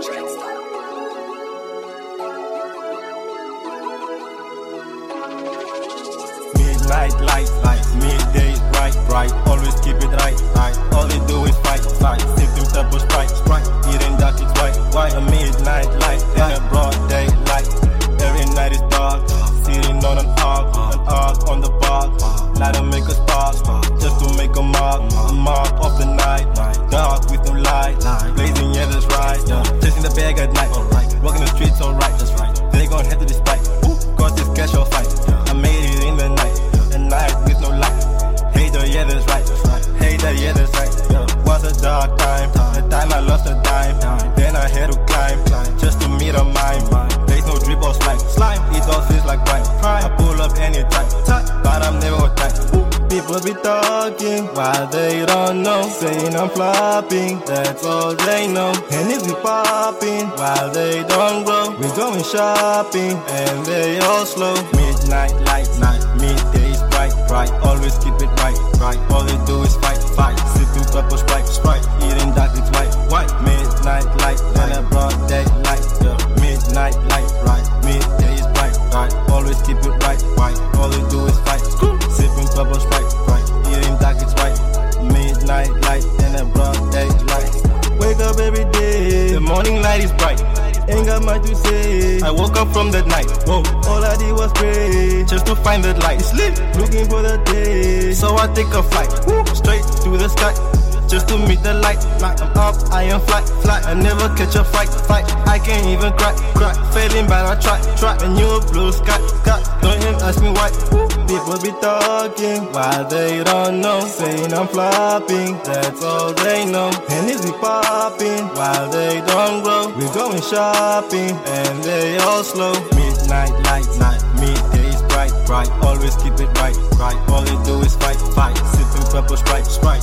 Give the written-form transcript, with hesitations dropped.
Midnight light, midday bright, always keep it right. All they do is fight, sipping purple Sprite, eating dark, it's white. A midnight light, in a broad daylight. Every night is dark, sitting on an arc on the bar. Light to make a spark, just to make a mark of the night. Dark with no light, blazing, yeah, that's right. Chasing the bag at night, walking the streets, alright. They gon' head to this fight, cause this cash or fight. I made it in the night, a night with no light. Hater, yeah, that's right. Hater, yeah, that's right. Was a dark time, the time I lost a dime. Then I had to climb, just to meet a mime. There's no drip or slime, it all feels like crime. I pull up anytime, but I'm never tight. People be talking while they don't know, saying I'm flopping, that's all they know. And if we popping while they don't grow, we going shopping and they all slow. Midnight light, midday is bright, always keep it right. All they do is fight, sipping purple Sprite, eating dark, it's white. Midnight light, then a broad daylight. Midnight light, midday is bright, always keep it right. All they do is fight, sipping purple Sprite, eating dark, it's white. Midnight light, then a broad daylight. Wake up every day, the morning light is bright. Ain't got much to say. I woke up from that night. Whoa. All I did was pray, just to find that light. It's lit, looking for the day. So I take a flight, straight to the sky, just to meet the light. I'm up, I am fly. I never catch a fight. I can't even cry. Failing but I try. A new blue sky. Don't even ask me why. People be talking while they don't know, saying I'm flopping, that's all they know. And if we popping while they don't grow, we going shopping and they all slow. Midnight light, midday is bright, always keep it right. All they do is fight, sipping purple Sprite,